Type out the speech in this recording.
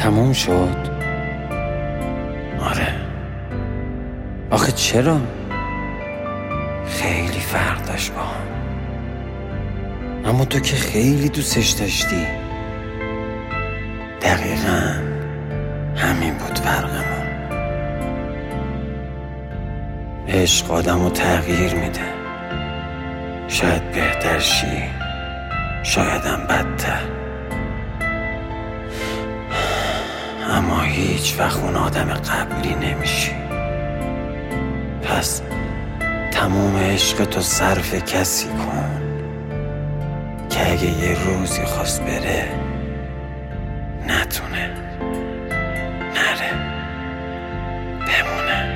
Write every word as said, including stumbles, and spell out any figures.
تموم شد؟ آره. آخه چرا؟ خیلی فرق داشت با هم، اما تو که خیلی دوستش داشتی. دقیقاً همین بود فرقمون. عشق آدمو تغییر میده، شاید بهتر شی، شایدم بدتر، اما هیچ وقت اون آدم قبلی نمیشی. پس تموم عشق تو صرف کسی کن که اگه یه روزی خواست بره نتونه، نره، بمونه.